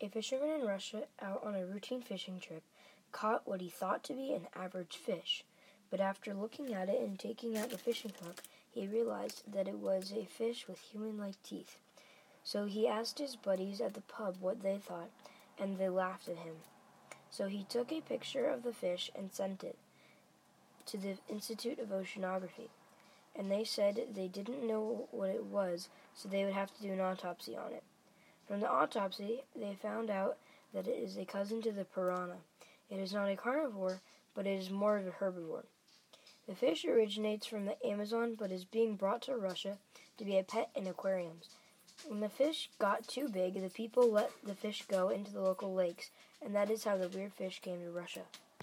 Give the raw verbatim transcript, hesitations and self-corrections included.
A fisherman in Russia, out on a routine fishing trip, caught what he thought to be an average fish. But after looking at it and taking out the fishing hook, he realized that it was a fish with human-like teeth. So he asked his buddies at the pub what they thought, and they laughed at him. So he took a picture of the fish and sent it to the Institute of Oceanography. And they said they didn't know what it was, so they would have to do an autopsy on it. From the autopsy, they found out that it is a cousin to the piranha. It is not a carnivore, but it is more of a herbivore. The fish originates from the Amazon, but is being brought to Russia to be a pet in aquariums. When the fish got too big, the people let the fish go into the local lakes, and that is how the weird fish came to Russia.